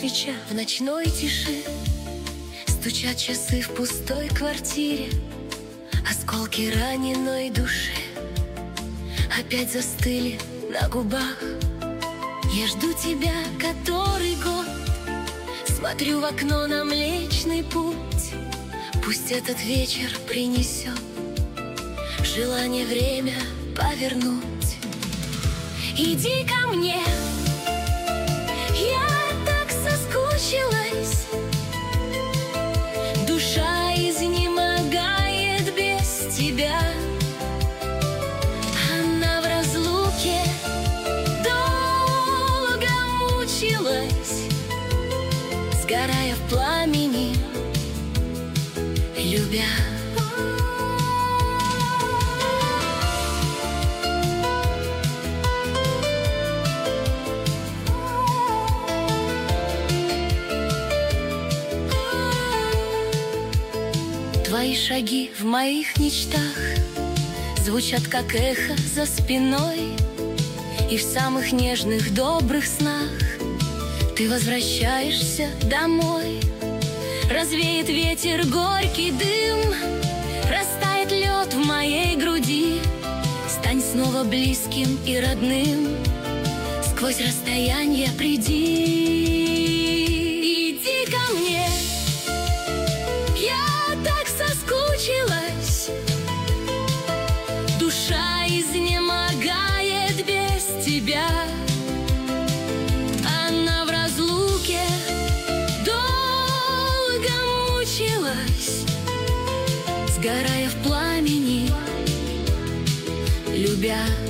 свеча в ночной тиши. Стучат часы в пустой квартире, осколки раненой души опять застыли на губах. Я жду тебя который год, смотрю в окно на Млечный Путь. Пусть этот вечер принесет желание время повернуть. Иди ко мне, я так соскучилась. Душа изнемогает без тебя. Она в разлуке долго мучилась, сгорая в пламени, любя. Твои шаги в моих мечтах звучат, как эхо за спиной. И в самых нежных, добрых снах ты возвращаешься домой. Развеет ветер горький дым, растает лед в моей груди. Стань снова близким и родным, сквозь расстояние приди. Иди ко мне, я так соскучилась. Душа изнемогает без тебя. Она в разлуке долго мучилась, сгорая в пламени, любя.